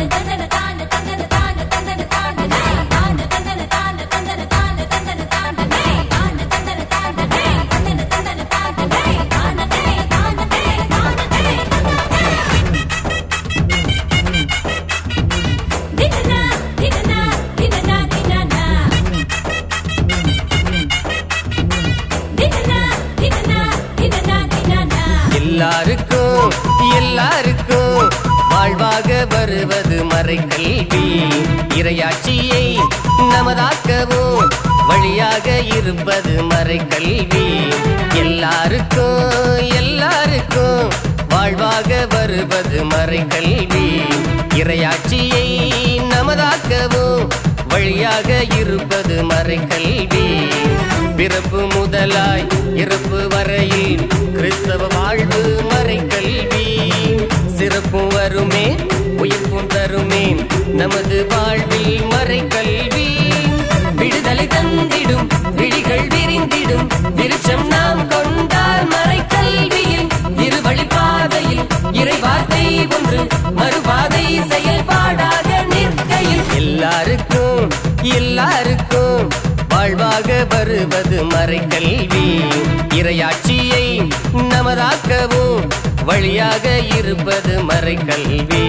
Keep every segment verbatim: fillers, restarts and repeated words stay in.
எல்லாருக்கும் எல்லாருக்கும் வாழ்வாக வருவது மறைக்கல்வி. இறையாட்சியை நமதாக்கவும் வழியாக இருப்பது மறைக்கல்வி. எல்லாருக்கும் எல்லாருக்கும் வாழ்வாக வருவது மறைக்கல்வி. இறையாட்சியை நமதாக்கவும் வழியாக இருப்பது மறைக்கல்வி. பிறப்பு முதலாய் இறப்பு வரையில் கிறிஸ்தவ வாழ்வு மறைக்கல்வி. சிறப்பும் வருமே உயிர்ப்பும் தருமே நமது வாழ்வில் மறைக்கல்வி. விடுதலை தந்திடும் விழிகள் விரிந்திடும் விருட்சம் நாம் கொண்டால் மறைக்கல்வியில் இருவழி பாதையில் இறை வார்த்தை ஒன்று மறுபாதை செயல்பாடாக நிற்கையில் எல்லாருக்கும் எல்லாருக்கும் வாழ்வாக வருவது மறைக்கல்வி. இறையாட்சியை நமதாக்கவும் வழியாக இருப்பது மறைக்கல்வி.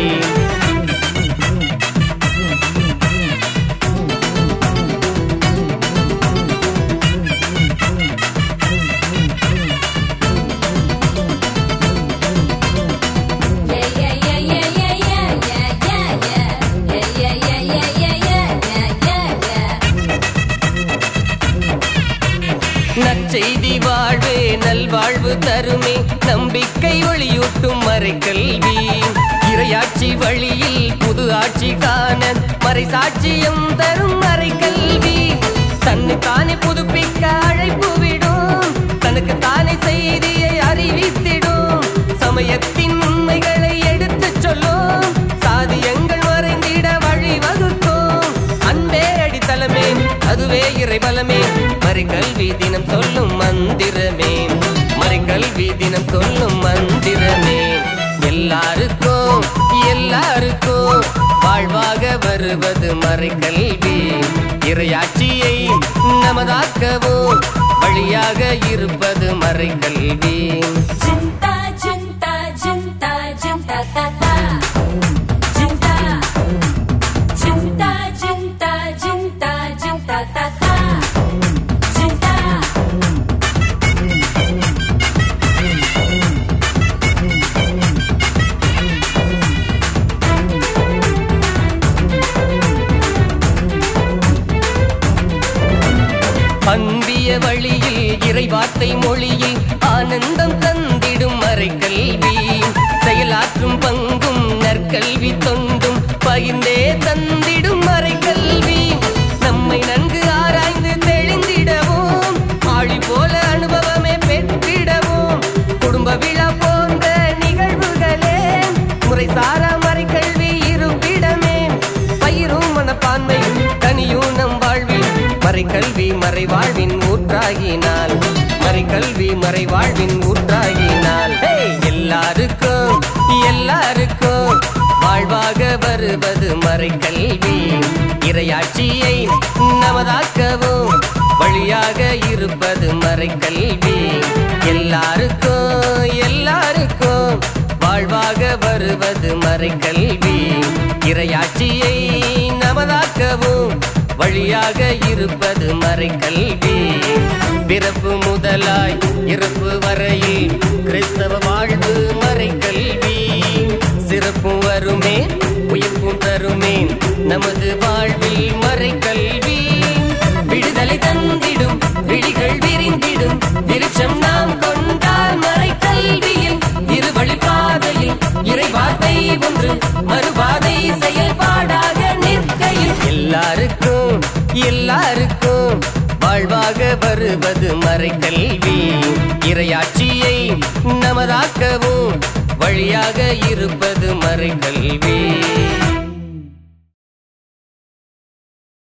நற்செய்தி வாழ்வே நல்வாழ்வு தருமே நம்பிக்கை ஒளியூட்டும் மறைக்கல்வி. இறையாட்சி வழியில் புது ஆட்சி காண மறைசாட்சியம் தரும் மறைக்கல்வி. தன்னை தானே புதுப்பிக்க அழைப்பு விடும் தனக்கு தானே செய்தியை அறிவித்திடும். சமயத்தின் உண்மைகளை எடுத்து சொல்லும் சாதியங்கள் மறைந்திட வழி வகுக்கும். அன்பே அடித்தளமே அதுவே இறைபலமே மறைக்கல்வி தினம் சொல்லும் மந்திரமே. மறைக்கல்வி தினம் சொல்லும் மந்திரமே. எல்லாருக்கும் எல்லாருக்கும் வாழ்வாக வருவது மறைக்கல்வி. இறையாட்சியை நமதாக்கவும் வழியாக இருப்பது மறைக்கல்வி. ஜிந்தா ஜிந்தா ஜிந்தா ஜிந்தா தா ஜிந்தா ஜிந்தா ஜிந்தா ஜிந்தா ஜிந்தா தா அன்பிய வழியில் இறை வார்த்தை மொழியில் ஆனந்தம் தந்திடும் மறைக்கல்வி. செயலாற்றும் பங்கும் நற்கல்வி தொண்டும் பகிர்ந்தே தந்திடும் மறைக்கல்வி. நம்மை நன்கு ஆராய்ந்து தெளிந்திடவும் ஆழி போல அனுபவமே பெற்றிடவும் குடும்ப விழா போன்ற நிகழ்வுகளே முறைசாரா மறைக்கல்வி இருப்பிடமே. பயிரும் மனப்பான்மை தனியும் நம் வாழ்வில் மறைக்கல்வி மறைவாழ்வின் ஊற்றாகினால். மறைக்கல்வி மறைவாழ்வின் ஊற்றாகினால் எல்லாருக்கும் எல்லாருக்கும் வாழ்வாக வருவது மறைக்கல்வி. இறையாட்சியை நமதாக்கவும் வழியாக இருப்பது மறைக்கல்வி. எல்லாருக்கும் எல்லாருக்கும் வாழ்வாக வருவது மறைக்கல்வி. இறையாட்சியை நமதாக்கவும் வழியாக இருப்பது மறைக்கல்வி. பிறப்பு முதலாய் இறப்பு வரையில் கிறிஸ்தவ வாழ்வு மறைக்கல்வி. சிறப்பும் வருமே உயிர்ப்பும் தருமே நமது வாழ்வில் மறைக்கல்வி. விடுதலை தந்திடும் விழிகள் விரிந்திடும் விருட்சம் நாம் கொண்டால் மறைக்கல்வியில் இருவழி பாதையில் இறை வார்த்தை ஒன்று மறுபாதை செயல்பாடாக நிற்கையில் எல்லாருக்கும் எல்லாருக்கும் வாழ்வாக வருவது மறைக்கல்வி. இறையாட்சியை நமதாக்கவும் வழியாக இருப்பது மறைக்கல்வி.